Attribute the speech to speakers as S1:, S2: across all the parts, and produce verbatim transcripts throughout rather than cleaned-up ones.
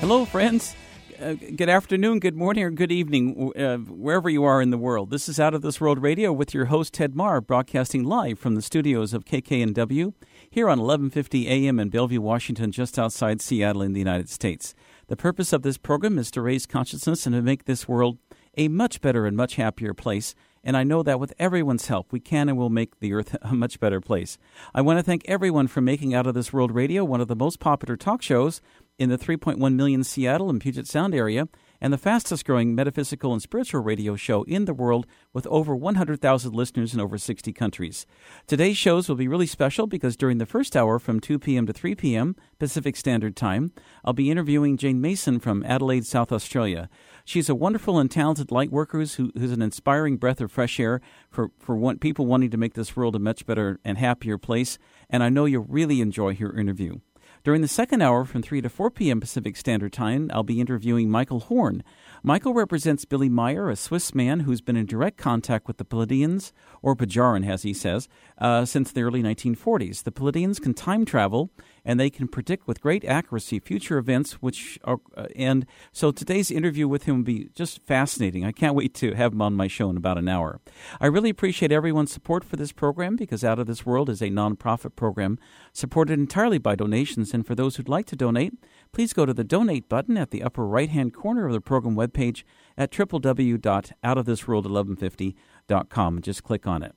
S1: Hello, friends. Uh, good afternoon, good morning, or good evening, uh, wherever you are in the world. This is Out of This World Radio with your host, Ted Marr, broadcasting live from the studios of K K N W here on eleven fifty A M in Bellevue, Washington, just outside Seattle in the United States. The purpose of this program is to raise consciousness and to make this world a much better and much happier place. And I know that with everyone's help, we can and will make the earth a much better place. I want to thank everyone for making Out of This World Radio one of the most popular talk shows in the three point one million Seattle and Puget Sound area, and the fastest-growing metaphysical and spiritual radio show in the world with over one hundred thousand listeners in over sixty countries. Today's shows will be really special because during the first hour from two p.m. to three p.m. Pacific Standard Time, I'll be interviewing Jane Mason from Adelaide, South Australia. She's a wonderful and talented light worker who, who's an inspiring breath of fresh air for, for one, people wanting to make this world a much better and happier place, and I know you'll really enjoy her interview. During the second hour from three to four p.m. Pacific Standard Time, I'll be interviewing Michael Horn. Michael represents Billy Meyer, a Swiss man who's been in direct contact with the Pleiadians, or Bajaran, as he says, uh, since the early nineteen forties. The Pleiadians can time travel, and they can predict with great accuracy future events, which are, uh, and so today's interview with him will be just fascinating. I can't wait to have him on my show in about an hour. I really appreciate everyone's support for this program because Out of This World is a nonprofit program supported entirely by donations, and for those who'd like to donate, please go to the donate button at the upper right-hand corner of the program webpage at w w w dot out of this world eleven fifty dot com and just click on it.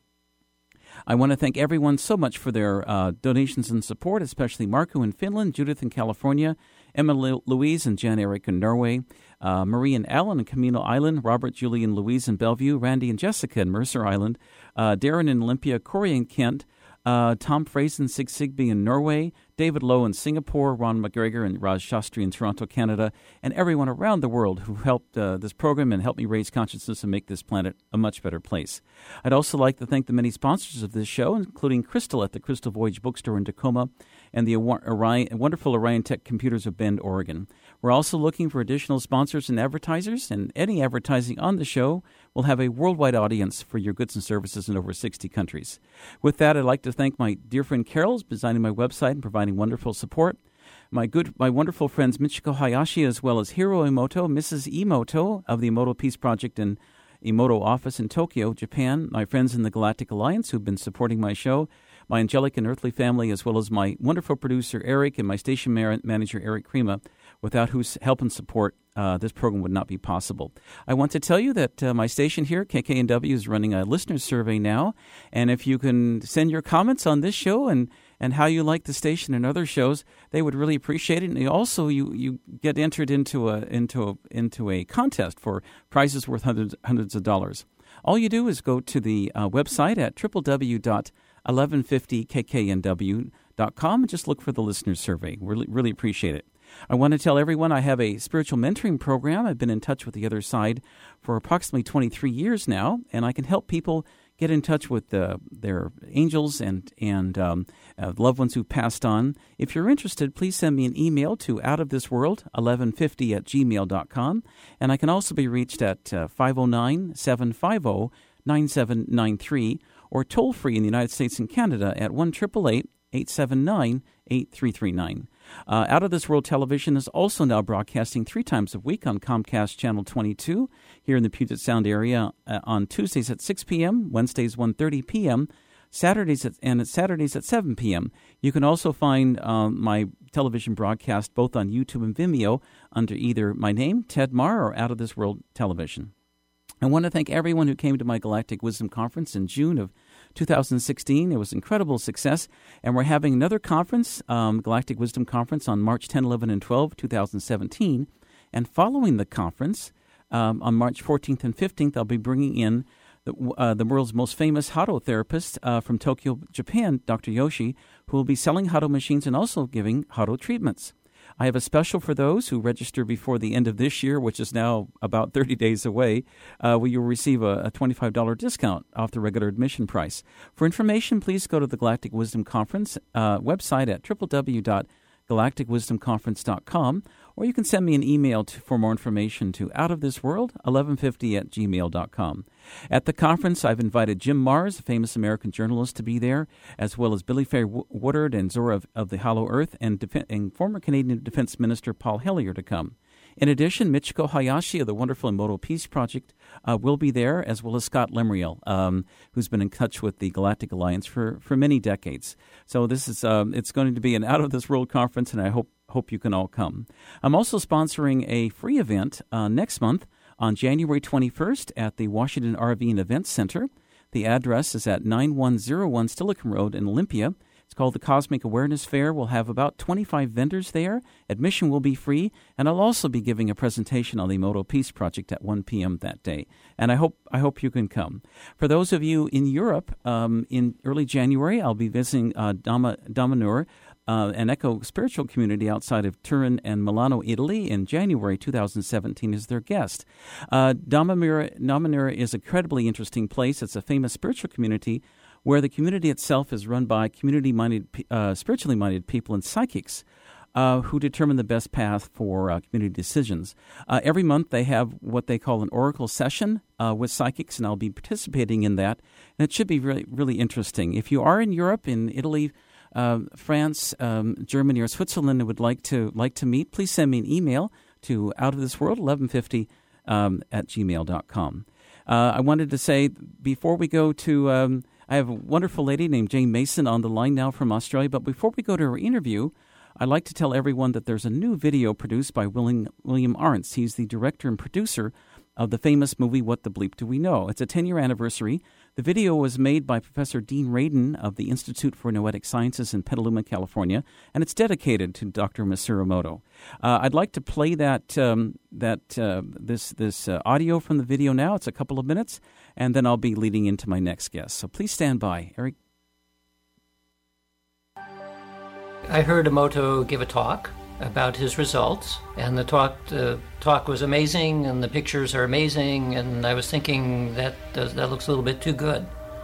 S1: I want to thank everyone so much for their uh, donations and support, especially Marco in Finland, Judith in California, Emma Louise and Jan Eric in Norway, uh, Marie and Alan in Camino Island, Robert, Julie and Louise in Bellevue, Randy and Jessica in Mercer Island, uh, Darren in Olympia, Corey in Kent, Uh, Tom Frazen, Sig Sigby in Norway, David Lowe in Singapore, Ron McGregor and Raj Shastri in Toronto, Canada, and everyone around the world who helped uh, this program and helped me raise consciousness and make this planet a much better place. I'd also like to thank the many sponsors of this show, including Crystal at the Crystal Voyage Bookstore in Tacoma and the Orion, wonderful Orion Tech Computers of Bend, Oregon. We're also looking for additional sponsors and advertisers, and any advertising on the show will have a worldwide audience for your goods and services in over sixty countries. With that, I'd like to thank my dear friend Carol, who's designing my website and providing wonderful support. My good, my wonderful friends Michiko Hayashi, as well as Hiro Emoto, Missus Emoto of the Emoto Peace Project and Emoto office in Tokyo, Japan. My friends in the Galactic Alliance who've been supporting my show. My angelic and earthly family, as well as my wonderful producer Eric and my station manager Eric Krima, without whose help and support, uh, this program would not be possible. I want to tell you that uh, my station here, K K N W, is running a listener survey now, and if you can send your comments on this show and, and how you like the station and other shows, they would really appreciate it. And also, you, you get entered into a into a, into a contest for prizes worth hundreds hundreds of dollars. All you do is go to the uh, website at w w w dot eleven fifty k k n w dot com and just look for the listener survey. We really, really appreciate it. I want to tell everyone I have a spiritual mentoring program. I've been in touch with the other side for approximately twenty-three years now, and I can help people get in touch with uh, their angels and, and um, uh, loved ones who've passed on. If you're interested, please send me an email to outofthisworld eleven fifty at gmail dot com, and I can also be reached at uh, five oh nine, seven five oh, nine seven nine three or toll-free in the United States and Canada at one eight eight eight, eight seven nine, eight three three nine. Uh, Out of This World Television is also now broadcasting three times a week on Comcast Channel twenty-two here in the Puget Sound area uh, on Tuesdays at six p.m., Wednesdays one thirty p.m., Saturdays at, and at Saturdays at seven p.m. You can also find um, my television broadcast both on YouTube and Vimeo under either my name, Ted Marr, or Out of This World Television. I want to thank everyone who came to my Galactic Wisdom Conference in June of two thousand sixteen. It was an incredible success, and we're having another conference, um, Galactic Wisdom Conference, on March tenth, eleventh, and twelfth, twenty seventeen. And following the conference, um, on March fourteenth and fifteenth, I'll be bringing in the, uh, the world's most famous Hado therapist uh, from Tokyo, Japan, Doctor Yoshi, who will be selling Hado machines and also giving Hado treatments. I have a special for those who register before the end of this year, which is now about thirty days away, uh, where you'll receive a, a twenty-five dollars discount off the regular admission price. For information, please go to the Galactic Wisdom Conference uh, website at w w w dot galactic wisdom conference dot com, or you can send me an email to, for more information to outofthisworld eleven fifty at gmail dot com. At the conference, I've invited Jim Marrs, a famous American journalist, to be there, as well as Billy Faye Woodard and Zora of, of the Hollow Earth, and, def- and former Canadian Defense Minister Paul Hellyer to come. In addition, Michiko Hayashi of the wonderful Emoto Peace Project uh, will be there, as well as Scott Lemriel, um, who's been in touch with the Galactic Alliance for, for many decades. So this is um, it's going to be an out-of-this-world conference, and I hope hope you can all come. I'm also sponsoring a free event uh, next month on January twenty-first at the Washington R V and Events Center. The address is at nine one zero one Steilacoom Road in Olympia. It's called the Cosmic Awareness Fair. We'll have about twenty-five vendors there. Admission will be free, and I'll also be giving a presentation on the Emoto Peace Project at one p.m. that day. And I hope I hope you can come. For those of you in Europe, um, in early January, I'll be visiting uh, Dama, Damanur, uh, an eco spiritual community outside of Turin and Milano, Italy, in January two thousand seventeen as their guest. Uh, Damanur, Damanur is an incredibly interesting place. It's a famous spiritual community where the community itself is run by community-minded, uh, spiritually-minded people and psychics uh, who determine the best path for uh, community decisions. Uh, every month they have what they call an oracle session uh, with psychics, and I'll be participating in that. And it should be really, really interesting. If you are in Europe, in Italy, uh, France, um, Germany, or Switzerland, and would like to like to meet, please send me an email to outofthisworld eleven fifty um, at gmail dot com. Uh, I wanted to say, before we go to... Um, I have a wonderful lady named Jane Mason on the line now from Australia. But before we go to her interview, I'd like to tell everyone that there's a new video produced by William, William Arntz. He's the director and producer of the famous movie, What the Bleep Do We Know? It's a ten-year anniversary. The video was made by Professor Dean Radin of the Institute for Noetic Sciences in Petaluma, California, and it's dedicated to Doctor Masaru Emoto. Uh, I'd like to play that um, that uh, this this uh, audio from the video now. It's a couple of minutes, and then I'll be leading into my next guest. So please stand by. Eric?
S2: I heard Emoto give a talk about his results, and the talk the talk was amazing, and the pictures are amazing, and I was thinking that does, that looks a little bit too good.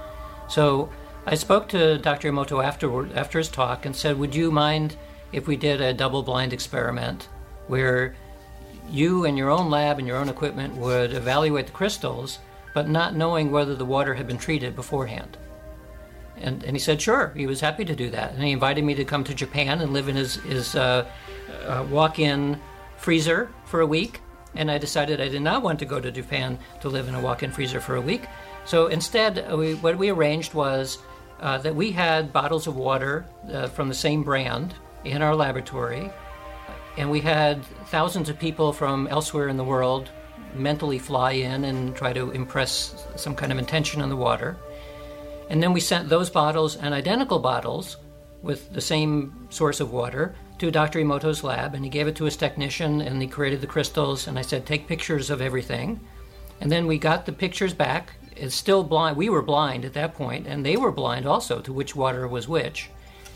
S2: So I spoke to Doctor Emoto afterward, after his talk, and said, would you mind if we did a double-blind experiment where you and your own lab and your own equipment would evaluate the crystals, but not knowing whether the water had been treated beforehand? And, and he said, sure, he was happy to do that. And he invited me to come to Japan and live in his, his uh, uh, walk-in freezer for a week. And I decided I did not want to go to Japan to live in a walk-in freezer for a week. So instead, we, what we arranged was uh, that we had bottles of water uh, from the same brand in our laboratory. And we had thousands of people from elsewhere in the world mentally fly in and try to impress some kind of intention on the water. And then we sent those bottles and identical bottles with the same source of water to Doctor Emoto's lab, and he gave it to his technician, and he created the crystals, and I said, take pictures of everything. And then we got the pictures back. It's still blind. We were blind at that point, and they were blind also to which water was which.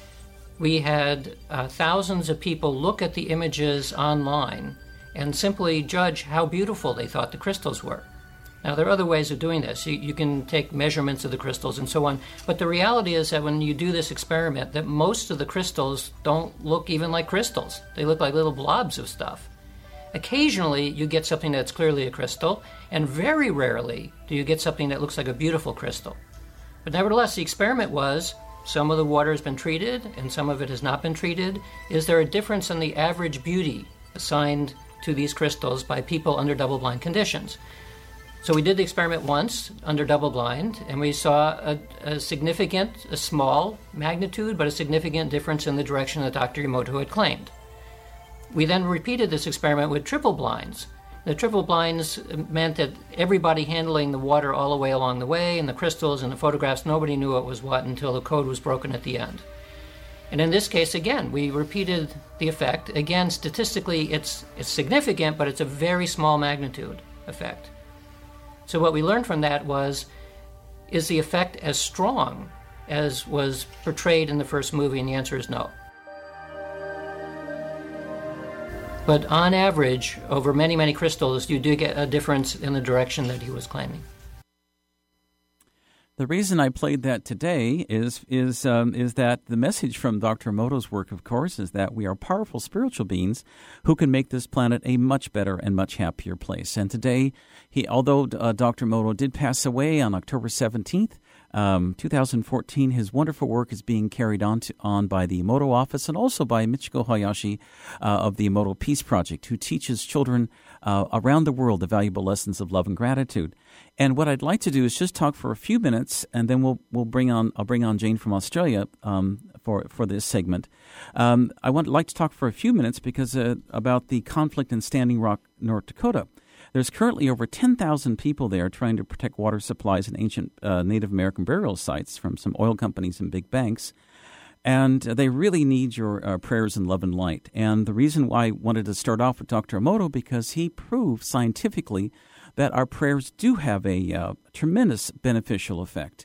S2: We had uh, thousands of people look at the images online and simply judge how beautiful they thought the crystals were. Now, there are other ways of doing this. You, you can take measurements of the crystals and so on. But the reality is that when you do this experiment, that most of the crystals don't look even like crystals. They look like little blobs of stuff. Occasionally, you get something that's clearly a crystal, and very rarely do you get something that looks like a beautiful crystal. But nevertheless, the experiment was, some of the water has been treated, and some of it has not been treated. Is there a difference in the average beauty assigned to these crystals by people under double-blind conditions? So we did the experiment once under double blind, and we saw a, a significant, a small magnitude, but a significant difference in the direction that Doctor Emoto had claimed. We then repeated this experiment with triple blinds. The triple blinds meant that everybody handling the water all the way along the way, and the crystals and the photographs, nobody knew what was what until the code was broken at the end. And in this case, again, we repeated the effect. Again, statistically, it's, it's significant, but it's a very small magnitude effect. So what we learned from that was, is the effect as strong as was portrayed in the first movie? And the answer is no. But on average, over many, many crystals, you do get a difference in the direction that he was claiming.
S1: The reason I played that today is is um, is that the message from Doctor Emoto's work, of course, is that we are powerful spiritual beings who can make this planet a much better and much happier place. And today, he, although uh, Doctor Emoto did pass away on October seventeenth, um, two thousand fourteen, his wonderful work is being carried on to, on by the Emoto Office and also by Michiko Hayashi uh, of the Emoto Peace Project, who teaches children uh, around the world the valuable lessons of love and gratitude. And what I'd like to do is just talk for a few minutes, and then we'll we'll bring on I'll bring on Jane from Australia um, for for this segment. Um, I would like to talk for a few minutes because uh, about the conflict in Standing Rock, North Dakota. There's currently over ten thousand people there trying to protect water supplies and ancient uh, Native American burial sites from some oil companies and big banks. And they really need your uh, prayers and love and light. And the reason why I wanted to start off with Doctor Emoto, because he proved scientifically that our prayers do have a uh, tremendous beneficial effect.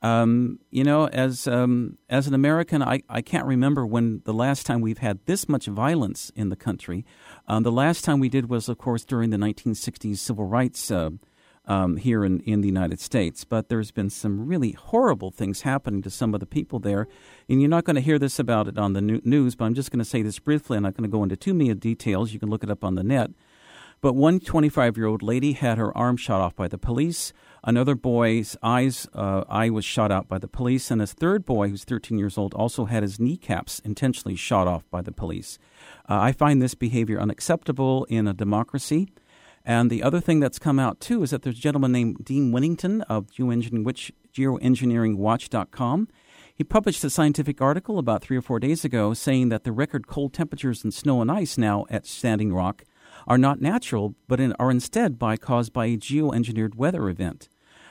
S1: Um, you know, as um, as an American, I, I can't remember when the last time we've had this much violence in the country. Um, the last time we did was, of course, during the nineteen sixties civil rights uh, um, here in, in the United States. But there's been some really horrible things happening to some of the people there. And you're not going to hear this about it on the news, but I'm just going to say this briefly. I'm not going to go into too many details. You can look it up on the net. But one twenty-five-year-old lady had her arm shot off by the police. Another boy's eyes uh, eye was shot out by the police. And his third boy, who's thirteen years old, also had his kneecaps intentionally shot off by the police. Uh, I find this behavior unacceptable in a democracy. And the other thing that's come out, too, is that there's a gentleman named Dean Winnington of geoengineering watch dot com. He published a scientific article about three or four days ago saying that the record cold temperatures in snow and ice now at Standing Rock are not natural, but in, are instead by caused by a geoengineered weather event.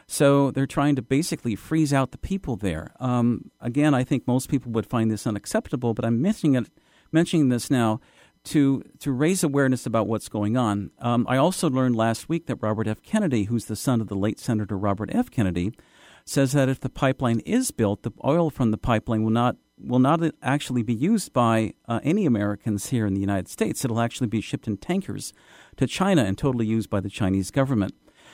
S1: So they're trying to basically freeze out the people there. Um, again, I think most people would find this unacceptable, but I'm mentioning it, mentioning this now to to raise awareness about what's going on. Um, I also learned last week that Robert F. Kennedy, who's the son of the late Senator Robert F. Kennedy, says that if the pipeline is built, the oil from the pipeline will not will not actually be used by uh, any Americans here in the United States. It'll actually be shipped in tankers to China and totally used by the Chinese government.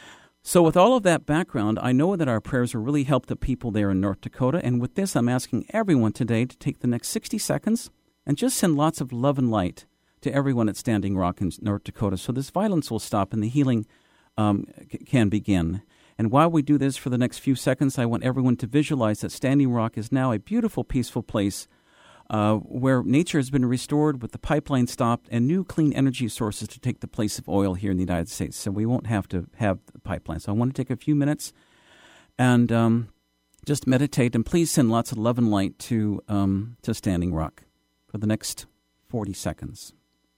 S1: So with all of that background, I know that our prayers will really help the people there in North Dakota. And with this, I'm asking everyone today to take the next sixty seconds and just send lots of love and light to everyone at Standing Rock in North Dakota so this violence will stop and the healing um, c- can begin. And while we do this for the next few seconds, I want everyone to visualize that Standing Rock is now a beautiful, peaceful place uh, where nature has been restored with the pipeline stopped and new clean energy sources to take the place of oil here in the United States. So we won't have to have the pipeline. So I want to take a few minutes and um, just meditate. And please send lots of love and light to um, to Standing Rock for the next forty seconds.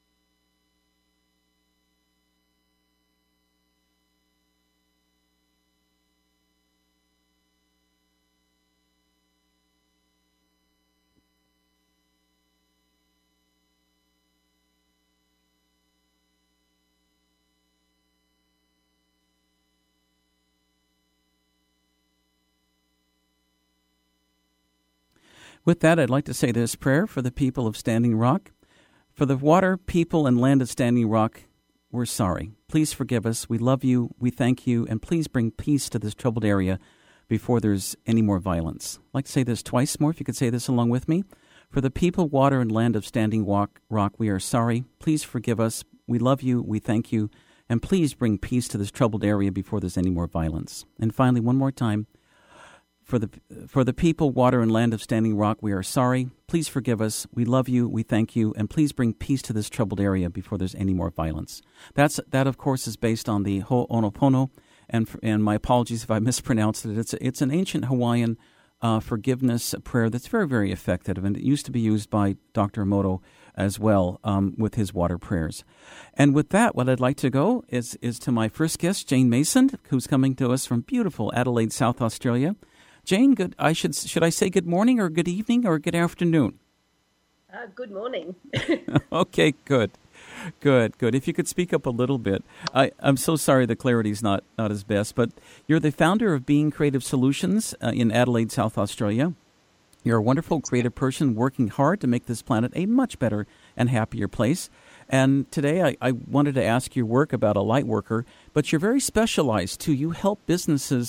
S1: With that, I'd like to say this prayer for the people of Standing Rock. For the water, people, and land of Standing Rock, we're sorry. Please forgive us. We love you. We thank you. And please bring peace to this troubled area before there's any more violence. I'd like to say this twice more, if you could say this along with me. For the people, water, and land of Standing Rock, we are sorry. Please forgive us. We love you. We thank you. And please bring peace to this troubled area before there's any more violence. And finally, one more time. For the for the people, water, and land of Standing Rock, we are sorry. Please forgive us. We love you. We thank you. And please bring peace to this troubled area before there's any more violence. That's That, of course, is based on the Ho'oponopono. And and my apologies if I mispronounced it. It's, it's an ancient Hawaiian uh, forgiveness prayer that's very, very effective. And it used to be used by Doctor Emoto as well um, with his water prayers. And with that, what I'd like to go is, is to my first guest, Jane Mason, who's coming to us from beautiful Adelaide, South Australia. Jane, good. I should should I say good morning or good evening or good afternoon?
S3: Uh, good morning.
S1: Okay, good, good, good. If you could speak up a little bit. I, I'm so sorry the clarity's not, not as best, but you're the founder of Being Creative Solutions uh, in Adelaide, South Australia. You're a wonderful creative person working hard to make this planet a much better and happier place. And today I, I wanted to ask your work about a light worker, but you're very specialized too. You help businesses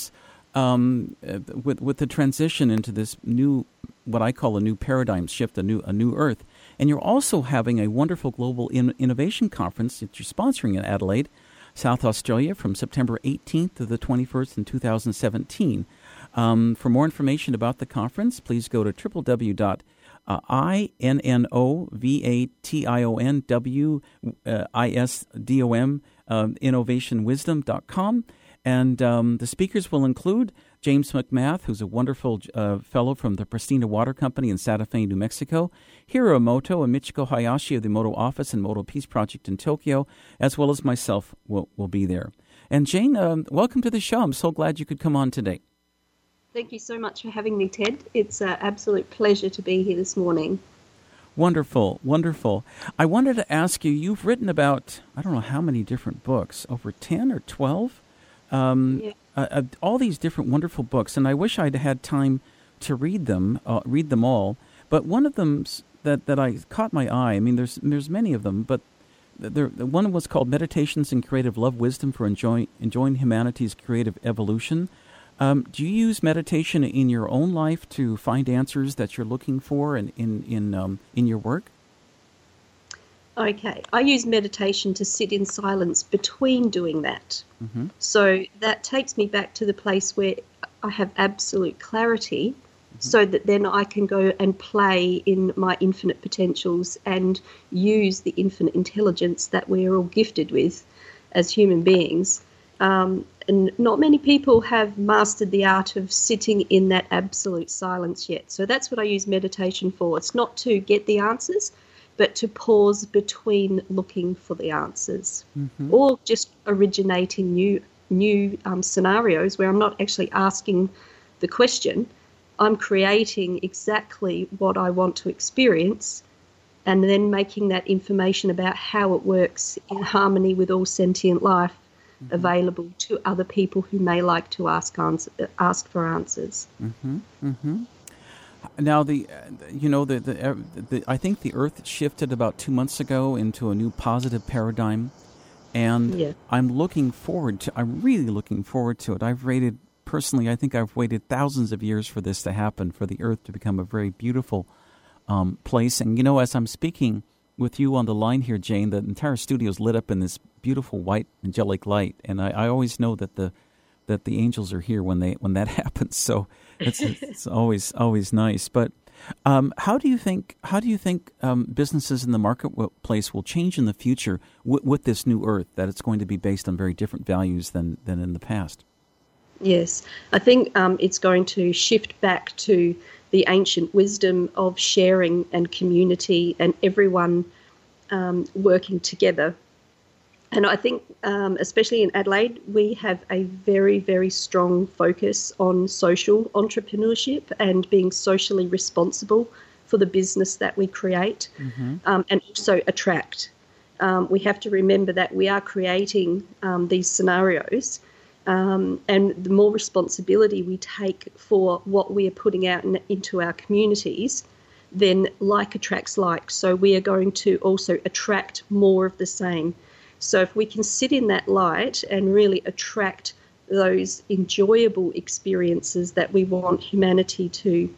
S1: um, uh, with with the transition into this new, what I call a new paradigm shift, a new a new Earth. And you're also having a wonderful global in- innovation conference that you're sponsoring in Adelaide, South Australia, from September eighteenth to the twenty-first in two thousand seventeen. Um, for more information about the conference, please go to w w w dot I N N O V A T I O N W I S D O M innovation wisdom dot com. And um, the speakers will include James McMath, who's a wonderful uh, fellow from the Pristina Water Company in Santa Fe, New Mexico, Hiro Emoto and Michiko Hayashi of the Emoto Office and Emoto Peace Project in Tokyo, as well as myself will, will be there. And Jane, um, welcome to the show. I'm so glad you could come on today.
S3: Thank you so much for having me, Ted. It's an absolute pleasure to be here this morning.
S1: Wonderful, wonderful. I wanted to ask you, you've written about, I don't know how many different books, over ten or twelve? Um, yeah. uh, uh, all these different wonderful books, and I wish I'd had time to read them, uh, read them all. But one of them that, that I caught my eye, I mean, there's there's many of them, but there, one was called Meditations in Creative Love Wisdom for Enjoy, Enjoying Humanity's Creative Evolution. Um, do you use meditation in your own life to find answers that you're looking for in in in, um, in your work?
S3: Okay, I use meditation to sit in silence between doing that. Mm-hmm. So that takes me back to the place where I have absolute clarity, mm-hmm. so that then I can go and play in my infinite potentials and use the infinite intelligence that we're all gifted with as human beings. Um, and not many people have mastered the art of sitting in that absolute silence yet. So that's what I use meditation for. It's not to get the answers, but to pause between looking for the answers, mm-hmm. or just originating new new um, scenarios where I'm not actually asking the question. I'm creating exactly what I want to experience, and then making that information about how it works in harmony with all sentient life mm-hmm. available to other people who may like to ask answer, ask for answers.
S1: Mm-hmm. Mm-hmm. Now, the you know the, the the I think the Earth shifted about two months ago into a new positive paradigm, and yeah. I'm looking forward to. I'm really looking forward to it. I've waited personally. I think I've waited thousands of years for this to happen, for the Earth to become a very beautiful um, place. And you know, as I'm speaking with you on the line here, Jane, the entire studio is lit up in this beautiful white angelic light, and I, I always know that the that the angels are here when they when that happens. So. It's, it's always always nice, but um, how do you think how do you think um, businesses in the marketplace will change in the future w- with this new Earth? That it's going to be based on very different values than, than in the past.
S3: Yes, I think um, it's going to shift back to the ancient wisdom of sharing and community and everyone um, working together. And I think, um, especially in Adelaide, we have a very, very strong focus on social entrepreneurship and being socially responsible for the business that we create, mm-hmm. um, and also attract. Um, we have to remember that we are creating um, these scenarios, um, and the more responsibility we take for what we are putting out in, into our communities, then like attracts like. So we are going to also attract more of the same. So if we can sit in that light and really attract those enjoyable experiences that we want humanity to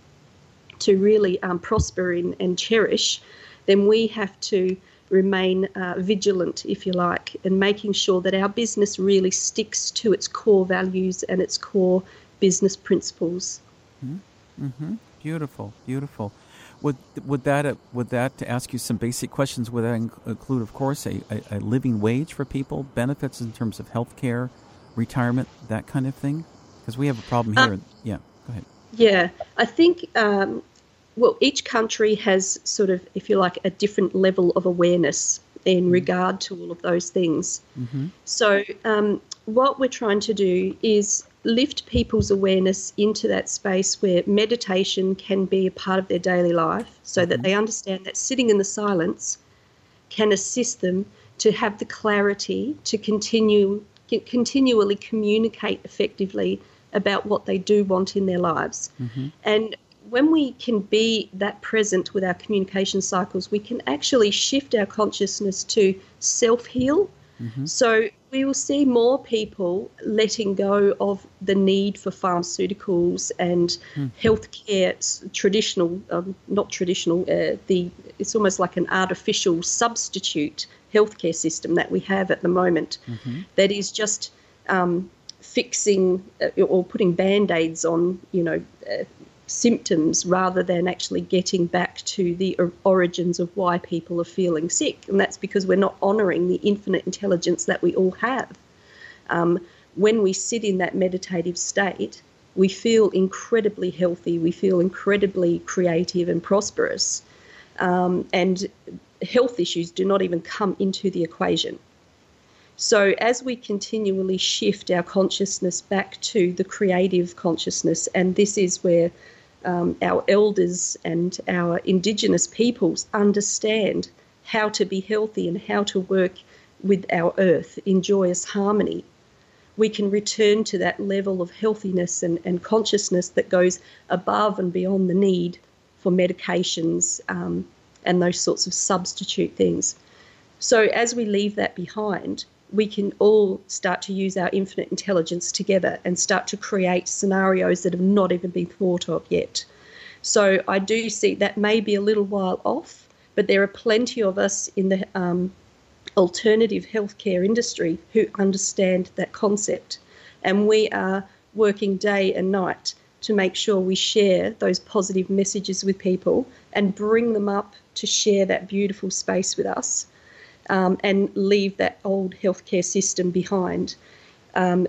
S3: to really um, prosper in and cherish, then we have to remain uh, vigilant, if you like, in making sure that our business really sticks to its core values and its core business principles.
S1: Mm-hmm. Mm-hmm. Beautiful, beautiful. Would would that uh, would that to ask you some basic questions? Would that include, of course, a, a, a living wage for people, benefits in terms of health care, retirement, that kind of thing? Because we have a problem here. Um, yeah, go ahead.
S3: Yeah, I think um, well, each country has sort of, if you like, a different level of awareness in mm-hmm. regard to all of those things. Mm-hmm. So um, what we're trying to do is lift people's awareness into that space where meditation can be a part of their daily life, so mm-hmm. that they understand that sitting in the silence can assist them to have the clarity to continue continually communicate effectively about what they do want in their lives. Mm-hmm. And when we can be that present with our communication cycles, we can actually shift our consciousness to self-heal. Mm-hmm. So we will see more people letting go of the need for pharmaceuticals and mm. healthcare, traditional, um, not traditional, uh, the it's almost like an artificial substitute healthcare system that we have at the moment mm-hmm. that is just um, fixing uh, or putting Band-Aids on, you know, uh, symptoms rather than actually getting back to the origins of why people are feeling sick. And that's because we're not honouring the infinite intelligence that we all have. Um, when we sit in that meditative state, we feel incredibly healthy, we feel incredibly creative and prosperous, um, and health issues do not even come into the equation. So as we continually shift our consciousness back to the creative consciousness, and this is where Um, our elders and our Indigenous peoples understand how to be healthy and how to work with our earth in joyous harmony. We can return to that level of healthiness and, and consciousness that goes above and beyond the need for medications um, and those sorts of substitute things. So as we leave that behind, we can all start to use our infinite intelligence together and start to create scenarios that have not even been thought of yet. So I do see that may be a little while off, but there are plenty of us in the um, alternative healthcare industry who understand that concept. And we are working day and night to make sure we share those positive messages with people and bring them up to share that beautiful space with us. Um, and leave that old healthcare system behind. Um,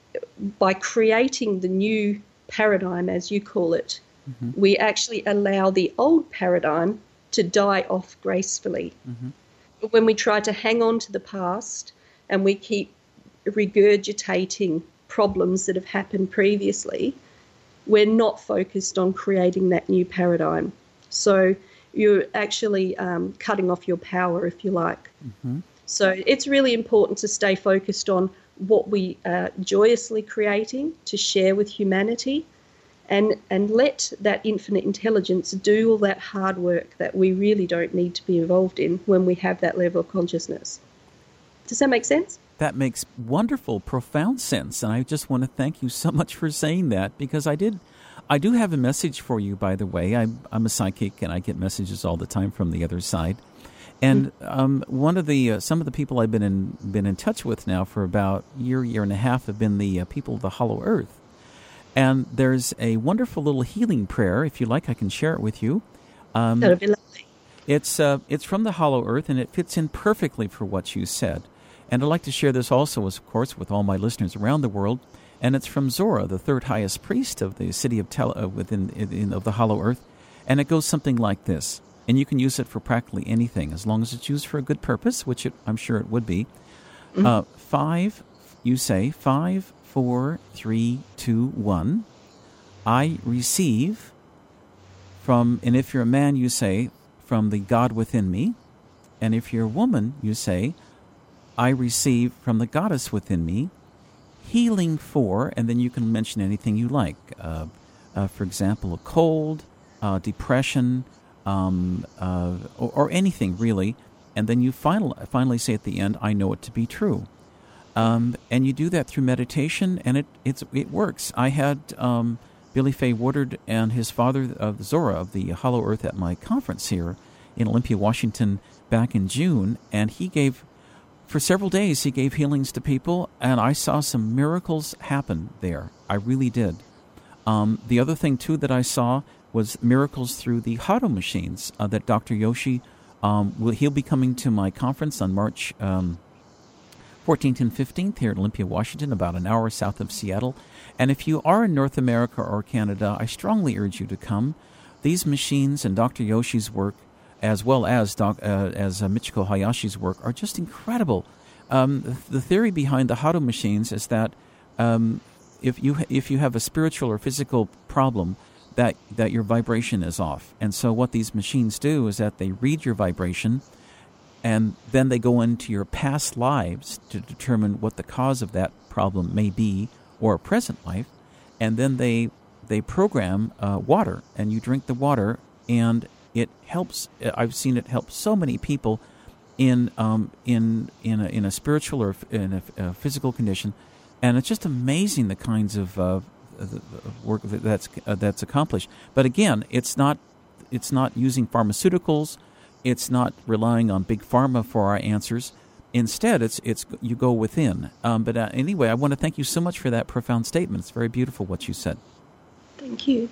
S3: by creating the new paradigm, as you call it, mm-hmm. we actually allow the old paradigm to die off gracefully. Mm-hmm. But when we try to hang on to the past and we keep regurgitating problems that have happened previously, we're not focused on creating that new paradigm. So you're actually um, cutting off your power, if you like. Mm-hmm. So it's really important to stay focused on what we are joyously creating to share with humanity, and, and let that infinite intelligence do all that hard work that we really don't need to be involved in when we have that level of consciousness. Does that make sense?
S1: That makes wonderful, profound sense. And I just want to thank you so much for saying that, because I did... I do have a message for you, by the way. I'm, I'm a psychic, and I get messages all the time from the other side. And um, one of the uh, some of the people I've been in been in touch with now for about a year, year and a half have been the uh, people of the Hollow Earth. And there's a wonderful little healing prayer. If you like, I can share it with you. Um,
S3: that would be lovely.
S1: It's uh, it's from the Hollow Earth, and it fits in perfectly for what you said. And I'd like to share this also, of course, with all my listeners around the world. And it's from Zora, the third highest priest of the city of Tel uh, within in, of the Hollow Earth, and it goes something like this. And you can use it for practically anything, as long as it's used for a good purpose, which it, I'm sure it would be. Mm-hmm. Uh, five, you say five, four, three, two, one. I receive from, and if you're a man, you say from the God within me, and if you're a woman, you say I receive from the goddess within me. Healing for, and then you can mention anything you like. Uh, uh, for example, a cold, uh, depression, um, uh, or, or anything really. And then you final, finally say at the end, I know it to be true. Um, and you do that through meditation, and it it's, it works. I had um, Billy Fay Woodard and his father, uh, Zora, of the Hollow Earth at my conference here in Olympia, Washington, back in June, and he gave... For several days, he gave healings to people, and I saw some miracles happen there. I really did. Um, the other thing, too, that I saw was miracles through the Hado machines uh, that Doctor Yoshi, um, will, he'll be coming to my conference on March um, fourteenth and fifteenth here in Olympia, Washington, about an hour south of Seattle. And if you are in North America or Canada, I strongly urge you to come. These machines and Doctor Yoshi's work, as well as doc, uh, as uh, Michiko Hayashi's work, are just incredible. Um, the, the theory behind the Hado machines is that um, if you if you have a spiritual or physical problem, that that your vibration is off. And so what these machines do is that they read your vibration, and then they go into your past lives to determine what the cause of that problem may be, or a present life, and then they they program uh, water, and you drink the water, and it helps. I've seen it help so many people in um, in in a, in a spiritual or in a, a physical condition, and it's just amazing the kinds of uh, work that that's uh, that's accomplished. But again, it's not it's not using pharmaceuticals, it's not relying on big pharma for our answers. Instead, it's it's you go within. Um, but uh, anyway, I want to thank you so much for that profound statement. It's very beautiful what you said.
S3: Thank you.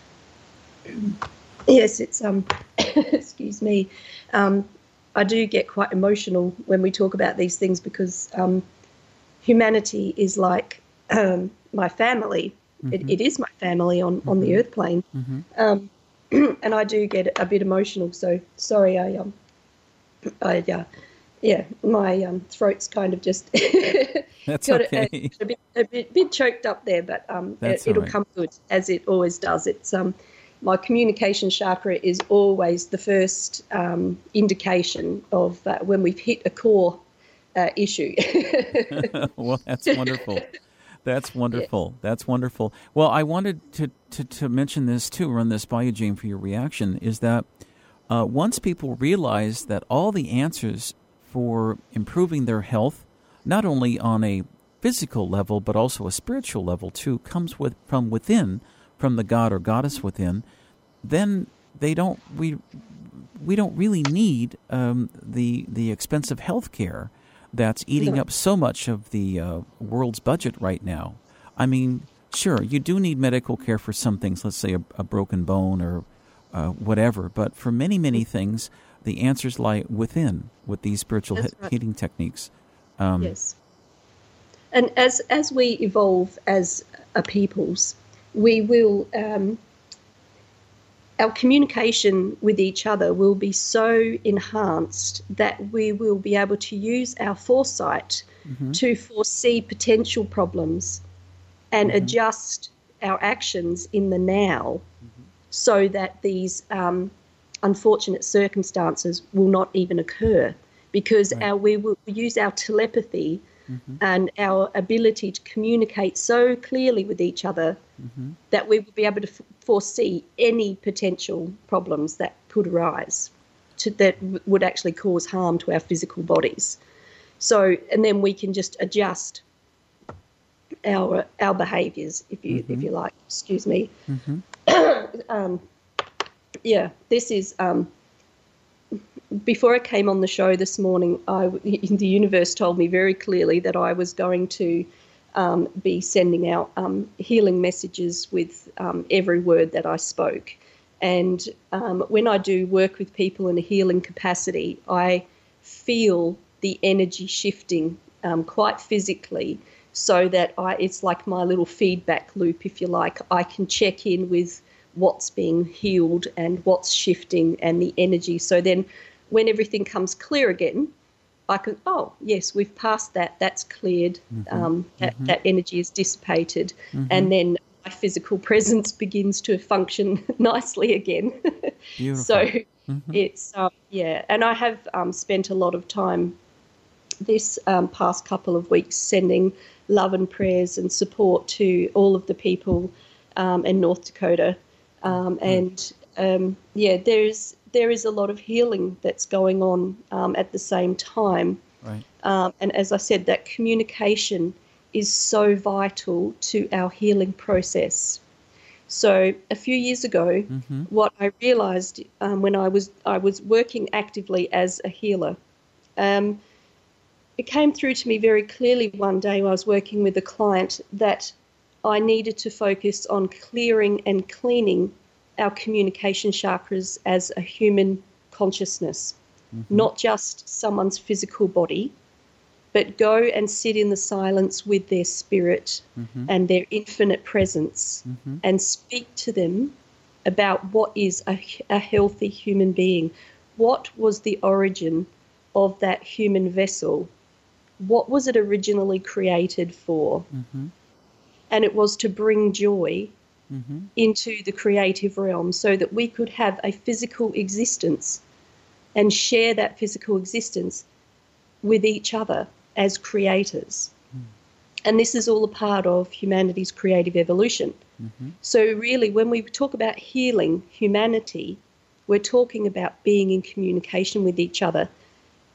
S3: Yes, it's um, excuse me. Um, I do get quite emotional when we talk about these things because um, humanity is like um, my family. Mm-hmm. It, it is my family on, mm-hmm. on the earth plane, mm-hmm. um, and I do get a bit emotional. So sorry, I um, I uh, yeah, my um, throat's kind of just
S1: That's
S3: got
S1: okay.
S3: a, a, bit, a bit bit choked up there, but um, it, it'll right. come good as it always does. It's um. My communication chakra is always the first um, indication of uh, when we've hit a core uh, issue.
S1: Well, that's wonderful. That's wonderful. Yes. That's wonderful. Well, I wanted to, to, to mention this too, run this by you, Jane, for your reaction, is that uh, once people realize that all the answers for improving their health, not only on a physical level, but also a spiritual level too, comes with from within, from the god or goddess within, then they don't we we don't really need um, the the expensive health care that's eating no. up so much of the uh, world's budget right now. I mean, sure, you do need medical care for some things, let's say a, a broken bone or uh, whatever, but for many, many things, the answers lie within with these spiritual he- right. healing techniques. Um,
S3: yes. And as as we evolve as a peoples, we will, um, our communication with each other will be so enhanced that we will be able to use our foresight mm-hmm. to foresee potential problems and mm-hmm. adjust our actions in the now mm-hmm. so that these um, unfortunate circumstances will not even occur because right. our, we will use our telepathy Mm-hmm. and our ability to communicate so clearly with each other mm-hmm. that we will be able to f- foresee any potential problems that could arise to, that w- would actually cause harm to our physical bodies. So, and then we can just adjust our our behaviours, if you mm-hmm. if you like. Excuse me. Mm-hmm. um, yeah, this is. Um, Before I came on the show this morning, I, the universe told me very clearly that I was going to um, be sending out um, healing messages with um, every word that I spoke. And um, when I do work with people in a healing capacity, I feel the energy shifting um, quite physically so that I, it's like my little feedback loop, if you like. I can check in with what's being healed and what's shifting and the energy. So then when everything comes clear again, I can, oh, yes, we've passed that, that's cleared, mm-hmm. um, that, mm-hmm. that energy is dissipated, mm-hmm. and then my physical presence begins to function nicely again.
S1: Beautiful.
S3: So
S1: mm-hmm.
S3: it's, um, yeah, and I have um, spent a lot of time this um, past couple of weeks sending love and prayers and support to all of the people um, in North Dakota. Um, and, um, yeah, there's, there is a lot of healing that's going on um, at the same time.
S1: Right.
S3: Um, and as I said, that communication is so vital to our healing process. So a few years ago, mm-hmm. what I realised um, when I was I was working actively as a healer, um, it came through to me very clearly one day when I was working with a client that I needed to focus on clearing and cleaning our communication chakras as a human consciousness, mm-hmm. not just someone's physical body, but go and sit in the silence with their spirit mm-hmm. and their infinite presence mm-hmm. and speak to them about what is a, a healthy human being. What was the origin of that human vessel? What was it originally created for? Mm-hmm. And it was to bring joy mm-hmm. into the creative realm so that we could have a physical existence and share that physical existence with each other as creators. Mm. And this is all a part of humanity's creative evolution. Mm-hmm. So really, when we talk about healing humanity, we're talking about being in communication with each other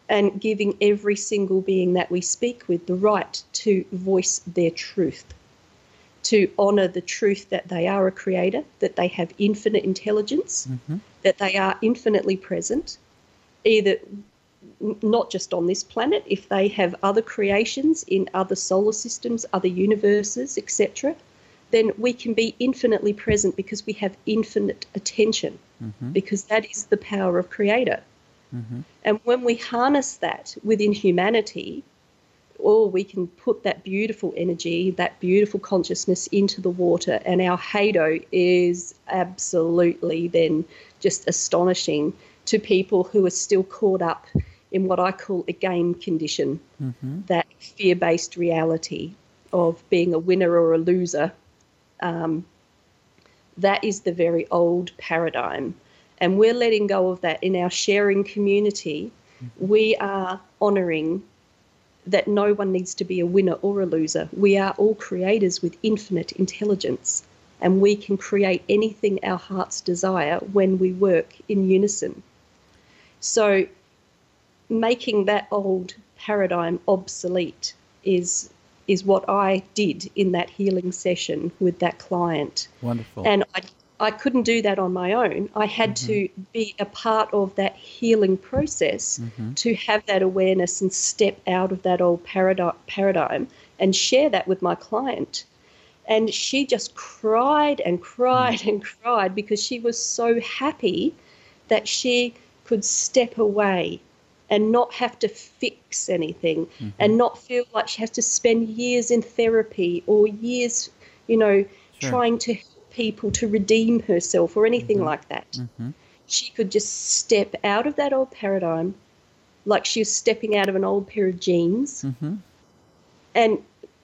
S3: and giving every single being that we speak with the right to voice their truth, to honour the truth that they are a creator, that they have infinite intelligence, mm-hmm. that they are infinitely present, either not just on this planet, if they have other creations in other solar systems, other universes, et cetera, then we can be infinitely present because we have infinite attention, mm-hmm. because that is the power of creator. Mm-hmm. And when we harness that within humanity, or we can put that beautiful energy, that beautiful consciousness into the water, and our halo is absolutely then just astonishing to people who are still caught up in what I call a game condition, mm-hmm. that fear-based reality of being a winner or a loser. Um, that is the very old paradigm. And we're letting go of that in our sharing community. Mm-hmm. We are honouring that no one needs to be a winner or a loser. We are all creators with infinite intelligence, and we can create anything our hearts desire when we work in unison. So making that old paradigm obsolete is is what I did in that healing session with that client.
S1: Wonderful.
S3: And I I couldn't do that on my own. I had mm-hmm. to be a part of that healing process mm-hmm. to have that awareness and step out of that old paradi- paradigm and share that with my client. And she just cried and cried mm-hmm. and cried because she was so happy that she could step away and not have to fix anything mm-hmm. and not feel like she has to spend years in therapy or years, you know, sure. trying to people to redeem herself or anything mm-hmm. like that. Mm-hmm. She could just step out of that old paradigm like she was stepping out of an old pair of jeans mm-hmm. and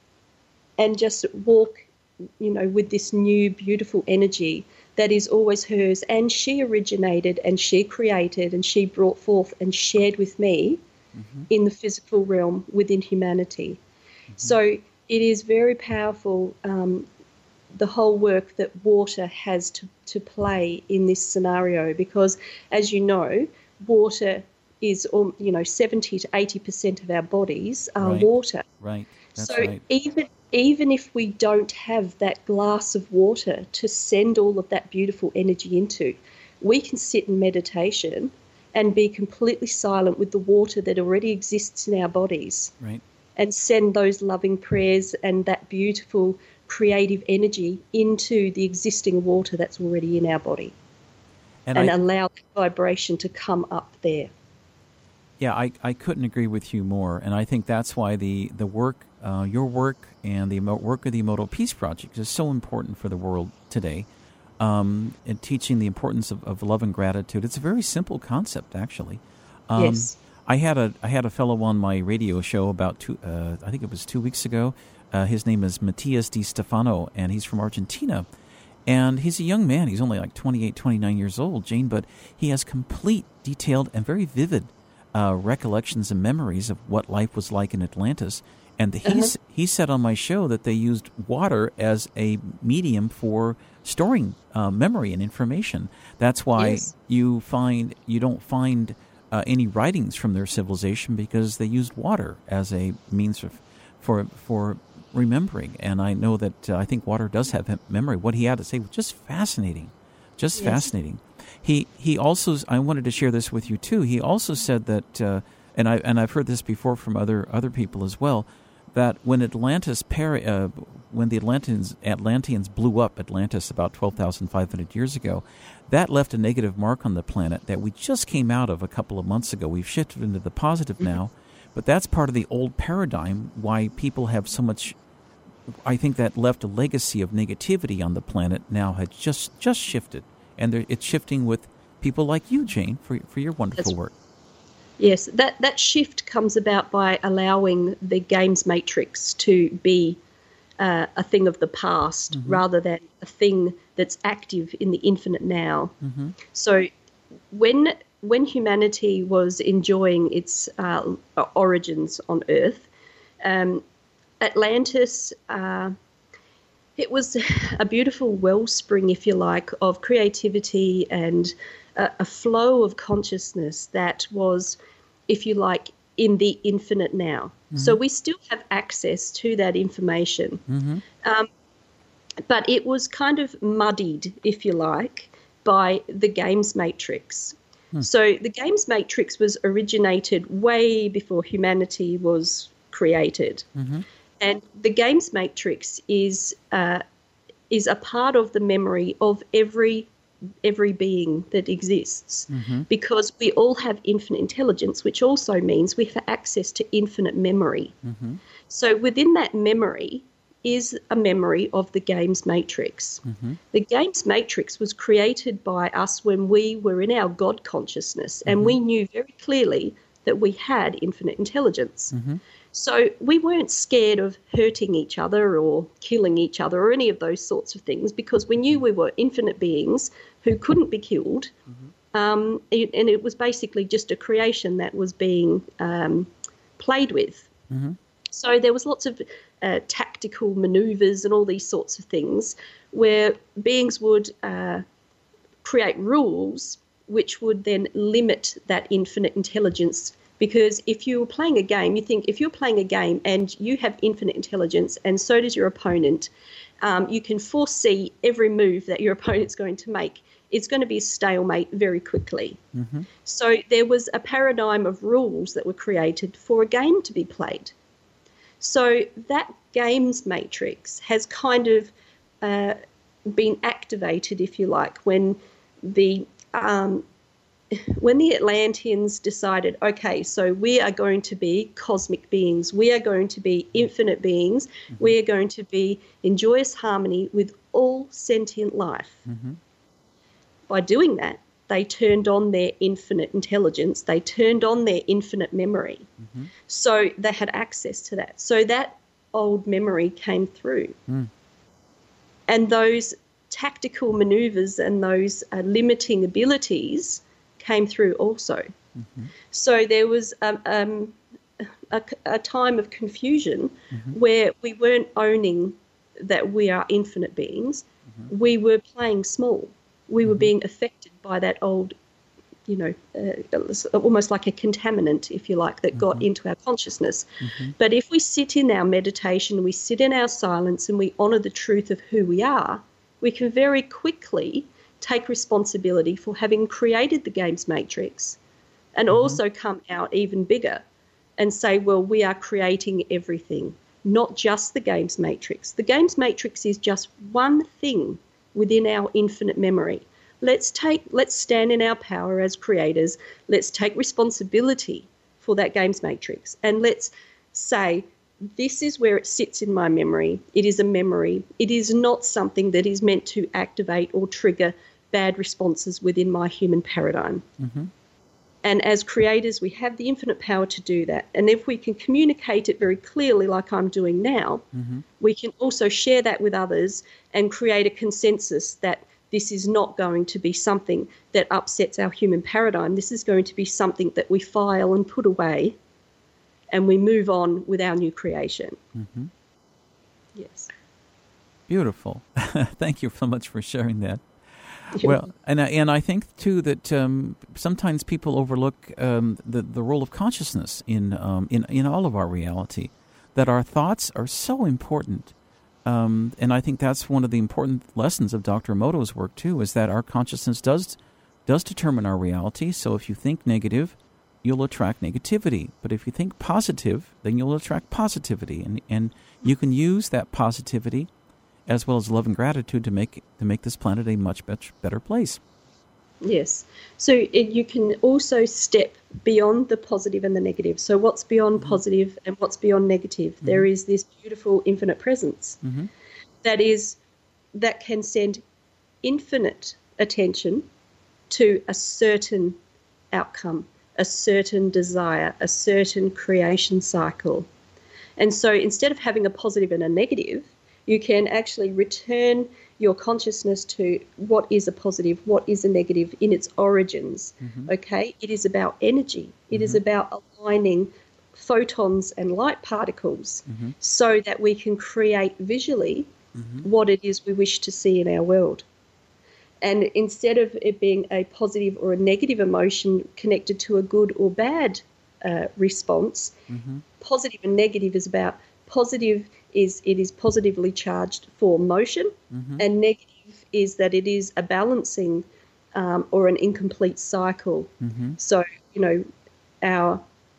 S3: and just walk, you know, with this new beautiful energy that is always hers, and she originated and she created and she brought forth and shared with me mm-hmm. in the physical realm within humanity. Mm-hmm. So it is very powerful, um, the whole work that water has to, to play in this scenario, because as you know, water is, um, you know, seventy to eighty percent of our bodies are
S1: right.
S3: water.
S1: Right. That's
S3: so
S1: right.
S3: even even if we don't have that glass of water to send all of that beautiful energy into, we can sit in meditation and be completely silent with the water that already exists in our bodies.
S1: Right.
S3: And send those loving prayers and that beautiful creative energy into the existing water that's already in our body, and, and I, allow that vibration to come up there.
S1: Yeah, I, I couldn't agree with you more, and I think that's why the, the work, uh, your work and the work of the Emoto Peace Project is so important for the world today, um, and teaching the importance of, of love and gratitude. It's a very simple concept, actually. Um,
S3: yes.
S1: I had a I had a fellow on my radio show about two, uh, I think it was two weeks ago. Uh, his name is Matias Di Stefano, and he's from Argentina. And he's a young man. He's only like twenty-eight, twenty-nine years old, Jane, but he has complete, detailed, and very vivid uh, recollections and memories of what life was like in Atlantis. And he's, uh-huh. he said on my show that they used water as a medium for storing uh, memory and information. That's why yes. you find you don't find uh, any writings from their civilization, because they used water as a means of, for for remembering. And I know that uh, I think water does have memory. What he had to say was just fascinating, just yes. fascinating. He he also, I wanted to share this with you too. He also said that, uh, and I and I've heard this before from other other people as well, that when Atlantis, peri- uh, when the Atlanteans Atlanteans blew up Atlantis about twelve thousand five hundred years ago, that left a negative mark on the planet that we just came out of a couple of months ago. We've shifted into the positive mm-hmm. now, but that's part of the old paradigm. Why people have so much. I think that left a legacy of negativity on the planet. Now has just just shifted, and it's shifting with people like you, Jane, for for your wonderful That's, work.
S3: Yes, that that shift comes about by allowing the games matrix to be uh, a thing of the past mm-hmm. rather than a thing that's active in the infinite now. Mm-hmm. So when when humanity was enjoying its uh, origins on Earth, um, Atlantis, uh, it was a beautiful wellspring, if you like, of creativity and a, a flow of consciousness that was if you like, in the infinite now. Mm-hmm. So we still have access to that information. Mm-hmm. Um, but it was kind of muddied, if you like, by the games matrix. Hmm. So the games matrix was originated way before humanity was created. Mm-hmm. And the games matrix is uh, is a part of the memory of every every being that exists, mm-hmm. because we all have infinite intelligence, which also means we have access to infinite memory. Mm-hmm. So within that memory is a memory of the games matrix. Mm-hmm. The games matrix was created by us when we were in our God consciousness, and mm-hmm. we knew very clearly that we had infinite intelligence. Mm-hmm. So we weren't scared of hurting each other or killing each other or any of those sorts of things, because we knew we were infinite beings who couldn't be killed. Mm-hmm. Um, and it was basically just a creation that was being um, played with. Mm-hmm. So there was lots of uh, tactical maneuvers and all these sorts of things where beings would uh, create rules which would then limit that infinite intelligence. Because if you're playing a game, you think if you're playing a game and you have infinite intelligence and so does your opponent, um, you can foresee every move that your opponent's going to make. It's going to be a stalemate very quickly. Mm-hmm. So there was a paradigm of rules that were created for a game to be played. So that games matrix has kind of uh, been activated, if you like, when the um, when the Atlanteans decided, okay, so we are going to be cosmic beings, we are going to be infinite beings, mm-hmm. we are going to be in joyous harmony with all sentient life. Mm-hmm. By doing that, they turned on their infinite intelligence, they turned on their infinite memory. Mm-hmm. So they had access to that. So that old memory came through. Mm. And those tactical maneuvers and those uh, limiting abilities came through also. Mm-hmm. So there was um, um, a, a time of confusion mm-hmm. where we weren't owning that we are infinite beings. Mm-hmm. We were playing small. We mm-hmm. were being affected by that old, you know, uh, almost like a contaminant, if you like, that mm-hmm. got into our consciousness. Mm-hmm. But if we sit in our meditation, we sit in our silence and we honour the truth of who we are, we can very quickly take responsibility for having created the games matrix and mm-hmm. also come out even bigger and say, well, we are creating everything, not just the games matrix. The games matrix is just one thing within our infinite memory. Let's take, let's stand in our power as creators. Let's take responsibility for that games matrix and let's say, this is where it sits in my memory. It is a memory. It is not something that is meant to activate or trigger bad responses within my human paradigm. Mm-hmm. And as creators, we have the infinite power to do that. And if we can communicate it very clearly like I'm doing now, mm-hmm. we can also share that with others and create a consensus that this is not going to be something that upsets our human paradigm. This is going to be something that we file and put away and we move on with our new creation. Mm-hmm. Yes.
S1: Beautiful. Thank you so much for sharing that. Well, and I, and I think too that um, sometimes people overlook um, the the role of consciousness in um, in in all of our reality. That our thoughts are so important, um, and I think that's one of the important lessons of Doctor Emoto's work too. Is that our consciousness does does determine our reality. So if you think negative, you'll attract negativity. But if you think positive, then you'll attract positivity, and and you can use that positivity as well as love and gratitude to make to make this planet a much better, better place.
S3: Yes. So it, you can also step beyond the positive and the negative. So what's beyond mm-hmm. positive and what's beyond negative? Mm-hmm. There is this beautiful infinite presence mm-hmm. that is that can send infinite attention to a certain outcome, a certain desire, a certain creation cycle. And so instead of having a positive and a negative, you can actually return your consciousness to what is a positive, what is a negative in its origins, mm-hmm. okay? It is about energy. It mm-hmm. is about aligning photons and light particles mm-hmm. so that we can create visually mm-hmm. what it is we wish to see in our world. And instead of it being a positive or a negative emotion connected to a good or bad uh, response.
S1: Mm-hmm.
S3: Positive and negative is about positive is it is positively charged for motion,
S1: Mm-hmm.
S3: and negative is that it is a balancing um, or an incomplete cycle.
S1: Mm-hmm.
S3: So, you know, our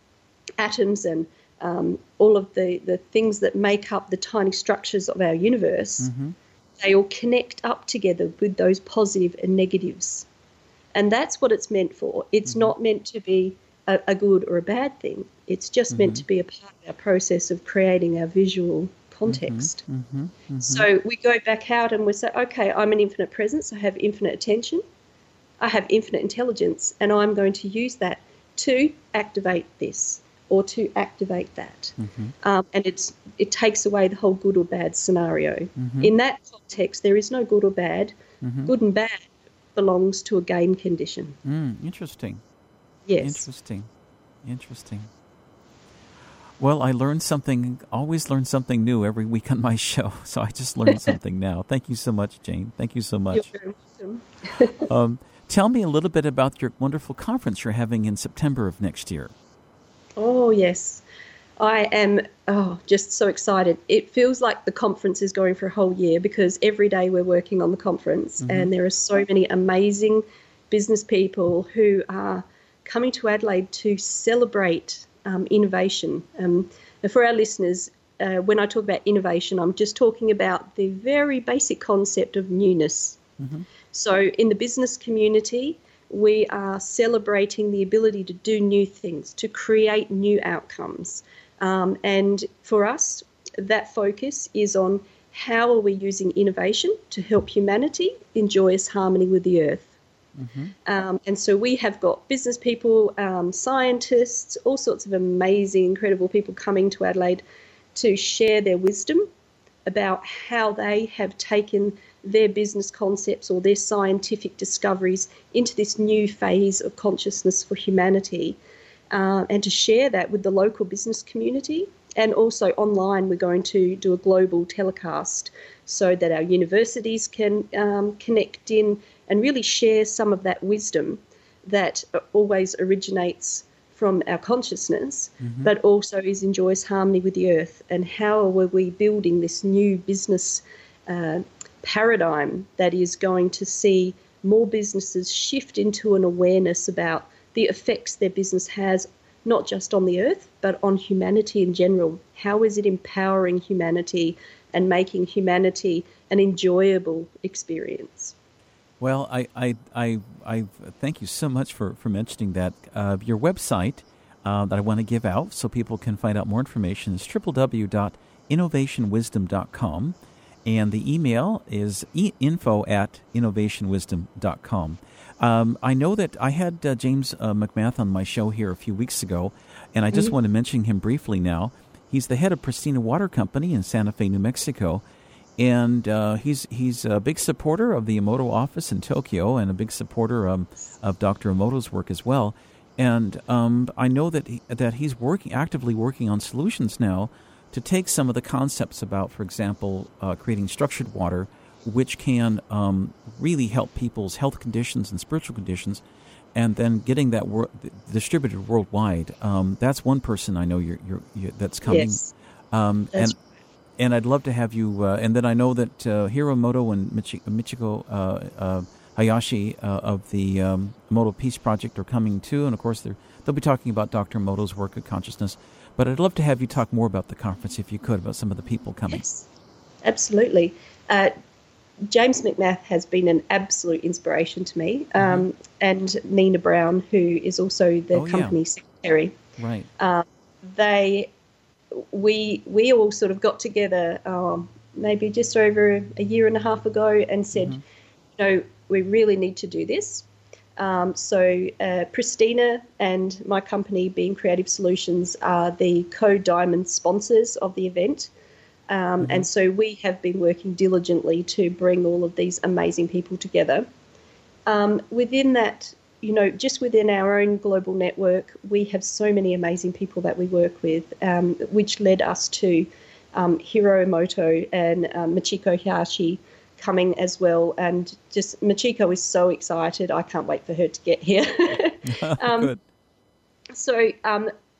S3: atoms and um, all of the, the things that make up the tiny structures of our universe,
S1: Mm-hmm.
S3: they all connect up together with those positive and negatives. And that's what it's meant for. It's
S1: Mm-hmm.
S3: not meant to be a, a good or a bad thing. It's just
S1: Mm-hmm.
S3: meant to be a part of our process of creating our visual context.
S1: Mm-hmm. Mm-hmm.
S3: So we go back out and we say, okay, I'm an infinite presence. I have infinite attention. I have infinite intelligence, and I'm going to use that to activate this or to activate that.
S1: Mm-hmm.
S3: Um, and it's it takes away the whole good or bad scenario.
S1: Mm-hmm.
S3: In that context, there is no good or bad.
S1: Mm-hmm.
S3: Good and bad belongs to a game condition.
S1: Mm, interesting.
S3: Yes.
S1: Interesting. Interesting. Well, I learned something, always learn something new every week on my show. So I just learned something now. Thank you so much, Jane. Thank you so much.
S3: You're very welcome.
S1: um, tell me a little bit about your wonderful conference you're having in September of next year.
S3: Oh, yes. I am oh, just so excited. It feels like the conference is going for a whole year because every day we're working on the conference,
S1: Mm-hmm.
S3: and there are so many amazing business people who are coming to Adelaide to celebrate um, innovation. Um, and for our listeners, uh, when I talk about innovation, I'm just talking about the very basic concept of newness.
S1: Mm-hmm.
S3: So in the business community, we are celebrating the ability to do new things, to create new outcomes. Um, and for us, that focus is on how are we using innovation to help humanity in joyous harmony with the earth.
S1: Mm-hmm.
S3: Um, and so we have got business people, um, scientists, all sorts of amazing, incredible people coming to Adelaide to share their wisdom about how they have taken their business concepts or their scientific discoveries into this new phase of consciousness for humanity, uh, and to share that with the local business community. And also online, we're going to do a global telecast so that our universities can um, connect in and really share some of that wisdom that always originates from our consciousness,
S1: Mm-hmm.
S3: but also is in joyous harmony with the earth. And how are we building this new business uh, paradigm that is going to see more businesses shift into an awareness about the effects their business has, not just on the earth, but on humanity in general. How is it empowering humanity and making humanity an enjoyable experience?
S1: Well, I, I, I, I thank you so much for, for mentioning that. Uh, your website uh, that I want to give out so people can find out more information is w w w dot innovation wisdom dot com. And the email is e- info at innovation wisdom dot com. Um, I know that I had uh, James uh, McMath on my show here a few weeks ago, and I just
S3: Mm-hmm.
S1: want to mention him briefly now. He's the head of Pristina Water Company in Santa Fe, New Mexico, and uh, he's he's a big supporter of the Emoto office in Tokyo and a big supporter um, of Doctor Emoto's work as well. And um, I know that he, that he's working actively working on solutions now to take some of the concepts about, for example, uh, creating structured water, which can um, really help people's health conditions and spiritual conditions, and then getting that wor- distributed worldwide. Um, that's one person I know you're, you're, you're, that's coming.
S3: Yes.
S1: Um,
S3: That's
S1: and and I'd love to have you. Uh, and then I know that uh, Hiromoto and Michi- Michiko uh, uh, Hayashi uh, of the um, Emoto Peace Project are coming too, and of course they're, they'll be talking about Doctor Emoto's work of consciousness. But I'd love to have you talk more about the conference, if you could, about some of the people coming.
S3: Yes, absolutely. Uh, James McMath has been an absolute inspiration to me, um,
S1: Mm-hmm.
S3: and Nina Brown, who is also the
S1: Oh, yeah.
S3: company secretary.
S1: Right.
S3: Um, they, we, we all sort of got together um, maybe just over a year and a half ago and said,
S1: Mm-hmm.
S3: you know, we really need to do this. Um, so uh, Pristina and my company, Being Creative Solutions, are the co-diamond sponsors of the event. Um,
S1: Mm-hmm.
S3: And so we have been working diligently to bring all of these amazing people together. Um, within that, you know, just within our own global network, we have so many amazing people that we work with, um, which led us to um, Hiro Emoto and um, Michiko Hayashi coming as well. And just Michiko is so excited. I can't wait for her to get here. um,
S1: Good.
S3: So um,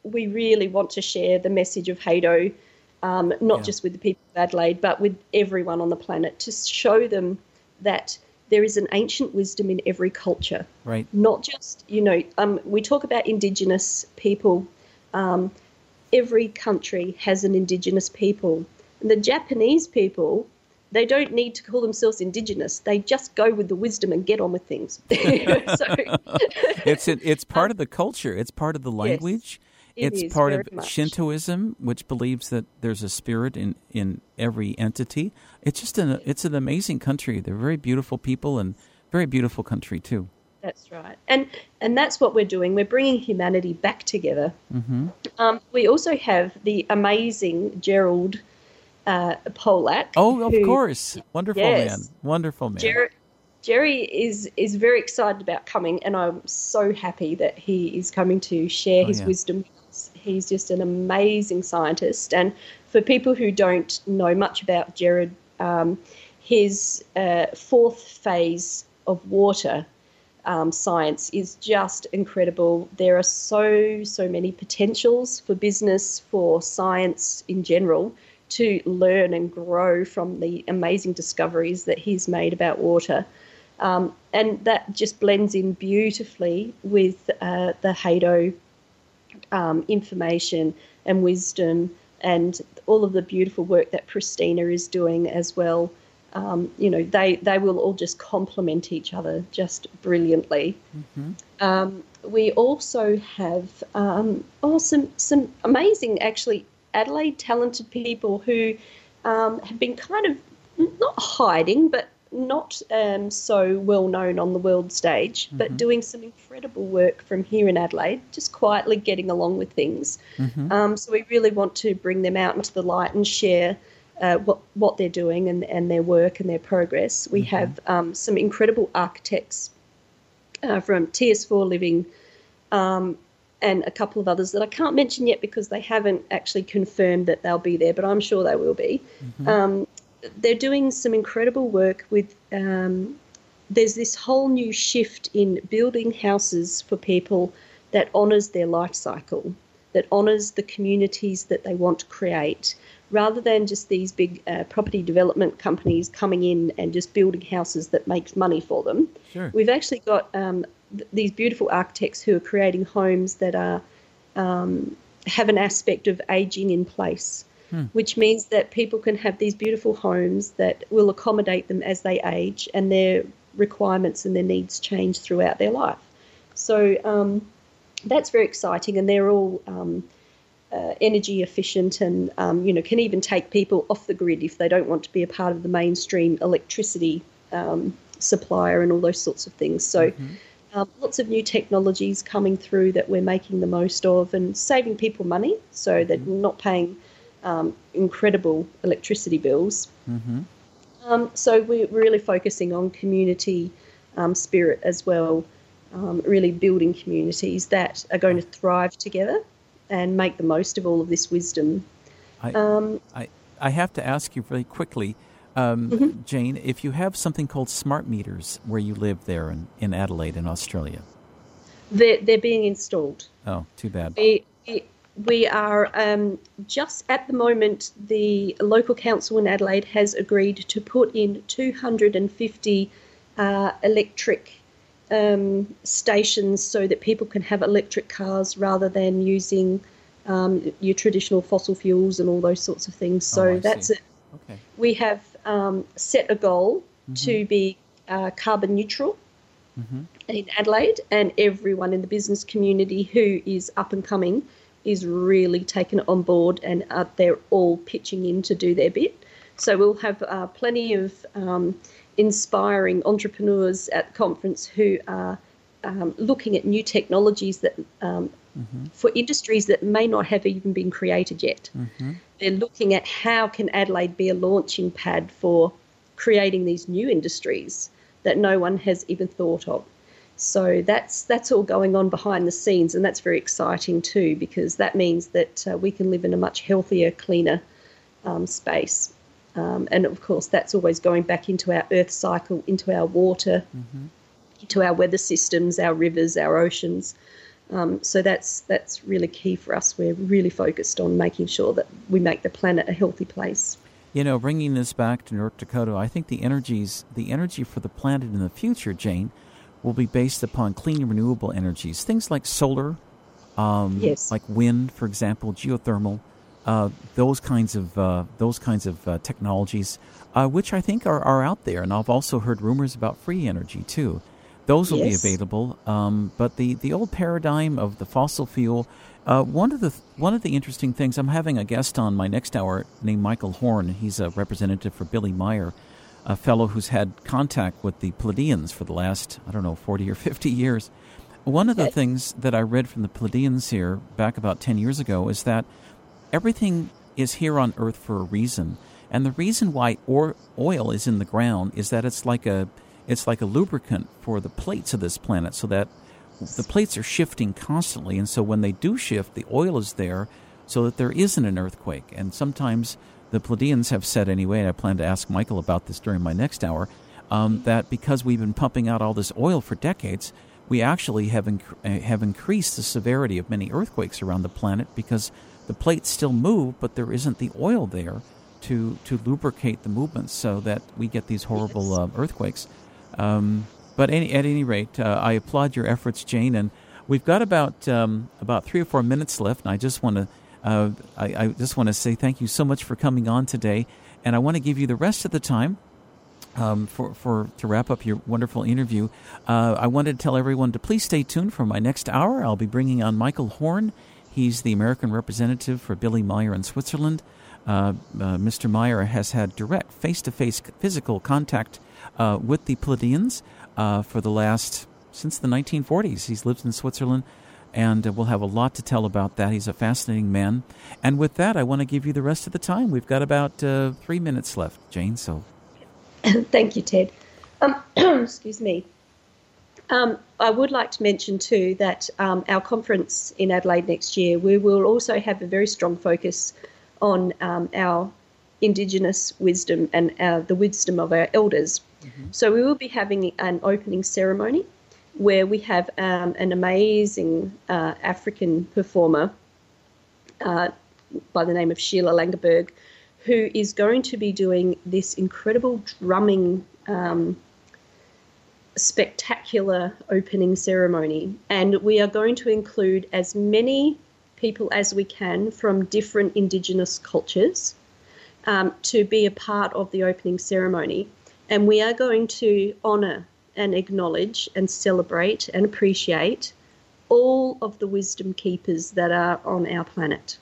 S3: we really want to share the message of Hado, um, not
S1: Yeah.
S3: just with the people of Adelaide, but with everyone on the planet, to show them that there is an ancient wisdom in every culture.
S1: Right.
S3: Not just, you know, um, we talk about Indigenous people. Um, every country has an Indigenous people. And the Japanese people, they don't need to call themselves Indigenous. They just go with the wisdom and get on with things. so,
S1: It's it, it's part of the culture. It's part of the language.
S3: it
S1: it's
S3: is
S1: part
S3: very
S1: of
S3: much.
S1: Shintoism, which believes that there's a spirit in, in every entity. It's just an it's an amazing country. They're very beautiful people and very beautiful country too.
S3: That's right. And and that's what we're doing. We're bringing humanity back together.
S1: Mm-hmm.
S3: Um, we also have the amazing Gerald uh, Polak.
S1: Oh, of
S3: who-
S1: course. Wonderful
S3: Yes.
S1: man. Wonderful man.
S3: Jer- Jerry is is very excited about coming, and I'm so happy that he is coming to share
S1: Oh,
S3: his
S1: yeah.
S3: wisdom with us. He's just an amazing scientist. And for people who don't know much about Jared, um, his uh, fourth phase of water um, science is just incredible. There are so, so many potentials for business, for science in general, to learn and grow from the amazing discoveries that he's made about water. Um, and that just blends in beautifully with uh, the Hado um, information and wisdom and all of the beautiful work that Pristina is doing as well. Um, you know, they, they will all just complement each other just brilliantly.
S1: Mm-hmm.
S3: Um, we also have um, oh, some, some amazing, actually, Adelaide talented people who um, have been kind of not hiding, but not um, so well known on the world stage,
S1: Mm-hmm.
S3: but doing some incredible work from here in Adelaide, just quietly getting along with things.
S1: Mm-hmm.
S3: Um, so we really want to bring them out into the light and share uh, what what they're doing and, and their work and their progress. We
S1: Mm-hmm.
S3: have um, some incredible architects uh, from T S four Living, um, and a couple of others that I can't mention yet because they haven't actually confirmed that they'll be there, but I'm sure they will be.
S1: Mm-hmm.
S3: Um, they're doing some incredible work with, um, there's this whole new shift in building houses for people that honours their life cycle, that honours the communities that they want to create, rather than just these big uh, property development companies coming in and just building houses that makes money for them.
S1: Sure.
S3: We've actually got um, th- these beautiful architects who are creating homes that are um, have an aspect of ageing in place,
S1: Hmm.
S3: which means that people can have these beautiful homes that will accommodate them as they age and their requirements and their needs change throughout their life. So um, that's very exciting, and they're all um, uh, energy efficient and um, you know, can even take people off the grid if they don't want to be a part of the mainstream electricity um, supplier and all those sorts of things. So
S1: Mm-hmm.
S3: um, lots of new technologies coming through that we're making the most of and saving people money so that we're not paying um, incredible electricity bills.
S1: Mm-hmm.
S3: Um, so we're really focusing on community um, spirit as well, um, really building communities that are going to thrive together and make the most of all of this wisdom.
S1: I,
S3: Um,
S1: I I have to ask you very quickly, um,
S3: Mm-hmm.
S1: Jane, if you have something called smart meters where you live there in, in Adelaide in Australia.
S3: they're, they're being installed.
S1: Oh, too bad.
S3: We, we are um, just at the moment, the local council in Adelaide has agreed to put in two hundred fifty uh, electric um, stations so that people can have electric cars rather than using um, your traditional fossil fuels and all those sorts of things. So
S1: Oh, I
S3: that's
S1: see.
S3: it.
S1: Okay.
S3: We have um, set a goal
S1: Mm-hmm.
S3: to be uh, carbon neutral
S1: Mm-hmm.
S3: in Adelaide, and everyone in the business community who is up and coming is really taken it on board, and uh, they're all pitching in to do their bit. So we'll have uh, plenty of um, inspiring entrepreneurs at the conference who are um, looking at new technologies that um,
S1: Mm-hmm.
S3: for industries that may not have even been created yet.
S1: Mm-hmm.
S3: They're looking at how can Adelaide be a launching pad for creating these new industries that no one has even thought of. So that's that's all going on behind the scenes, and that's very exciting too, because that means that uh, we can live in a much healthier, cleaner um, space. Um, and of course, that's always going back into our earth cycle, into our water,
S1: Mm-hmm.
S3: into our weather systems, our rivers, our oceans. Um, so that's that's really key for us. We're really focused on making sure that we make the planet a healthy place.
S1: You know, bringing this back to North Dakota, I think the energies, the energy for the planet in the future, Jane, will be based upon clean, renewable energies. Things like solar, um,
S3: yes.
S1: like wind, for example, geothermal, uh, those kinds of uh, those kinds of uh, technologies, uh, which I think are, are out there. And I've also heard rumors about free energy too. Those will yes. be available. Um, but the, the old paradigm of the fossil fuel. Uh, one of the one of the interesting things, I'm having a guest on my next hour named Michael Horn. He's a representative for Billy Meier, a fellow who's had contact with the Pleiadians for the last, I don't know, forty or fifty years. One of the things that I read from the Pleiadians here back about ten years ago is that everything is here on Earth for a reason. And the reason why or, oil is in the ground is that it's like a it's like a lubricant for the plates of this planet, so that the plates are shifting constantly, and so when they do shift, the oil is there so that there isn't an earthquake. And sometimes the Pleiadians have said anyway, and I plan to ask Michael about this during my next hour, um, that because we've been pumping out all this oil for decades, we actually have, inc- have increased the severity of many earthquakes around the planet because the plates still move, but there isn't the oil there to, to lubricate the movements so that we get these horrible
S3: yes.
S1: uh, earthquakes. Um But any, at any rate, uh, I applaud your efforts, Jane. And we've got about um, about three or four minutes left. And I just want to uh, I, I just want to say thank you so much for coming on today. And I want to give you the rest of the time um, for for to wrap up your wonderful interview. Uh, I wanted to tell everyone to please stay tuned for my next hour. I'll be bringing on Michael Horn. He's the American representative for Billy Meier in Switzerland. Uh, uh, Mister Meier has had direct face-to-face physical contact uh, with the Pleiadians. Uh, for the last, since the nineteen forties. He's lived in Switzerland, and uh, we'll have a lot to tell about that. He's a fascinating man. And with that, I want to give you the rest of the time. We've got about uh, three minutes left, Jane, so.
S3: Thank you, Ted. Um, excuse me. Um, I would like to mention, too, that um, our conference in Adelaide next year, we will also have a very strong focus on um, our Indigenous wisdom and uh, the wisdom of our elders. Mm-hmm. So we will be having an opening ceremony where we have um, an amazing uh, African performer uh, by the name of Sheila Langerberg, who is going to be doing this incredible drumming um, spectacular opening ceremony. And we are going to include as many people as we can from different Indigenous cultures um, to be a part of the opening ceremony. And we are going to honour and acknowledge and celebrate and appreciate all of the wisdom keepers that are on our planet,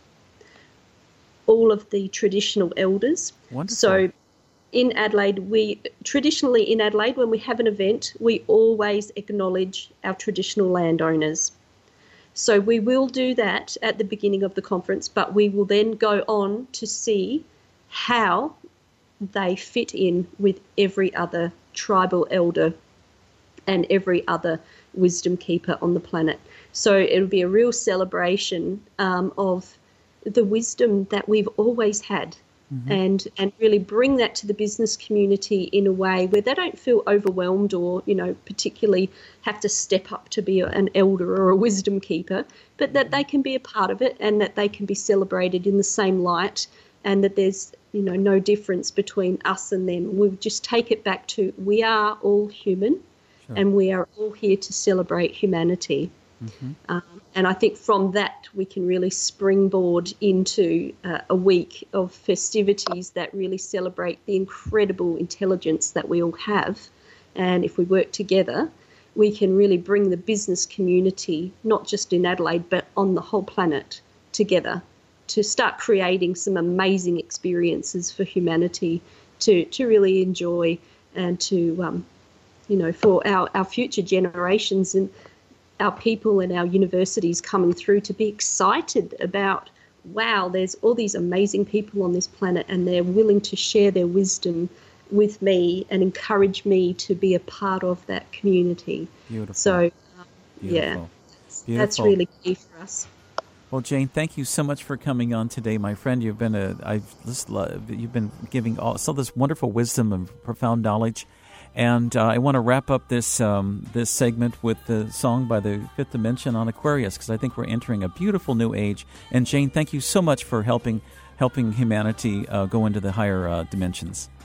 S3: all of the traditional elders.
S1: Wonderful.
S3: So in Adelaide, we traditionally in Adelaide, when we have an event, we always acknowledge our traditional landowners. So we will do that at the beginning of the conference, but we will then go on to see how they fit in with every other tribal elder and every other wisdom keeper on the planet. So it'll be a real celebration um, of the wisdom that we've always had, mm-hmm. and and really bring that to the business community in a way where they don't feel overwhelmed or, you know, particularly have to step up to be an elder or a wisdom keeper, but that they can be a part of it and that they can be celebrated in the same light, and that there's, you know, no difference between us and them. We'll just take it back to we are all human, sure. and we are all here to celebrate humanity. Mm-hmm. Um, and I think from that we can really springboard into uh, a week of festivities that really celebrate the incredible intelligence that we all have. And if we work together, we can really bring the business community, not just in Adelaide, but on the whole planet, together to start creating some amazing experiences for humanity to, to really enjoy, and to, um, you know, for our, our future generations and our people and our universities coming through to be excited about, wow, there's all these amazing people on this planet and they're willing to share their wisdom with me and encourage me to be a part of that community.
S1: Beautiful.
S3: So, um,
S1: Beautiful.
S3: yeah,
S1: Beautiful.
S3: That's really key for us.
S1: Well, Jane, thank you so much for coming on today, my friend. You've been a, I've just loved, you've been giving all so this wonderful wisdom and profound knowledge, And uh, I want to wrap up this um, this segment with the song by the Fifth Dimension on Aquarius, because I think we're entering a beautiful new age. And Jane, thank you so much for helping helping humanity uh, go into the higher uh, dimensions.